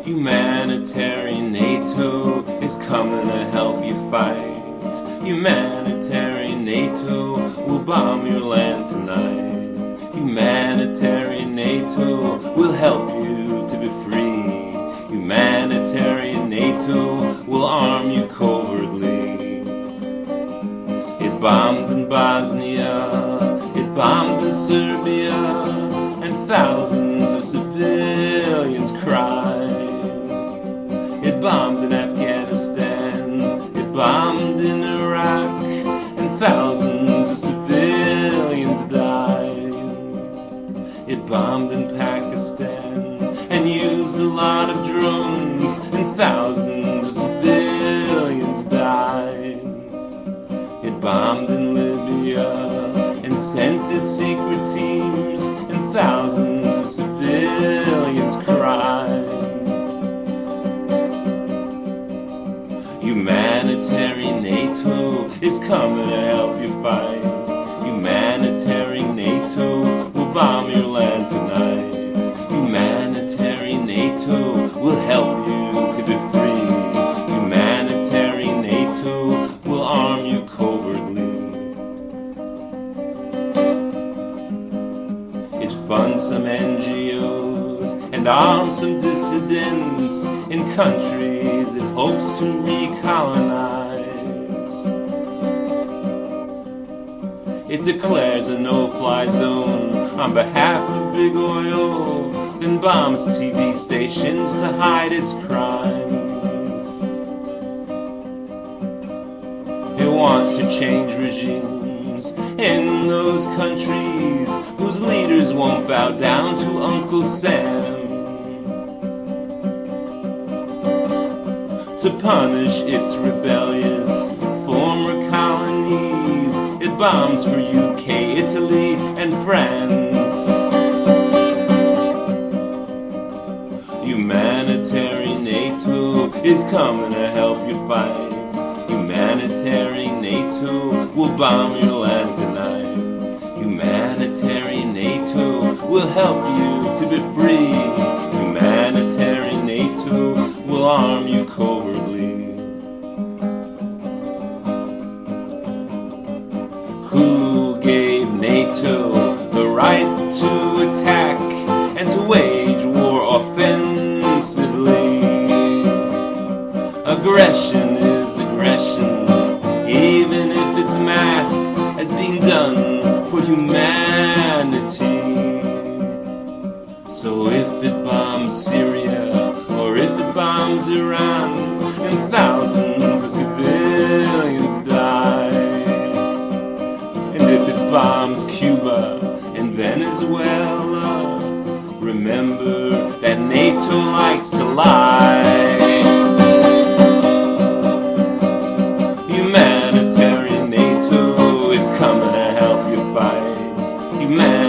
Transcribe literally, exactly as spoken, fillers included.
Humanitarian NATO is coming to help you fight. Humanitarian NATO will bomb your land tonight. Humanitarian NATO will help you to be free. Humanitarian NATO will arm you covertly. It bombed in Bosnia, it bombed in Serbia, and thousands of civilians cried. It bombed in Afghanistan, it bombed in Iraq, and thousands of civilians died. It bombed in Pakistan and used a lot of drones, and thousands of civilians died. It bombed in Libya and sent its secret teams, and thousands of civilians cried. Humanitarian NATO is coming to help you fight. Humanitarian NATO will bomb your land tonight. Humanitarian NATO will help you to be free. Humanitarian NATO will arm you covertly. It funds some N G Os and arms some dissidents in countries it hopes to recolonize. It declares a no-fly zone on behalf of big oil, then bombs T V stations to hide its crimes. It wants to change regimes in those countries whose leaders won't bow down to Uncle Sam. To punish its rebellious former colonies, it bombs for U K, Italy, and France. Humanitarian NATO is coming to help you fight. Humanitarian NATO will bomb your land tonight. Humanitarian NATO will help you to be free. Humanitarian NATO will arm you covertly. Who gave NATO the right to attack and to wage war offensively? Aggression is aggression, even if it's masked as being done for humanity. So if it bombs Syria, or if it bombs Iran, and thousands of civilians die, and if it bombs Cuba and Venezuela, remember that NATO likes to lie. Humanitarian NATO is coming to help you fight. Humanitarian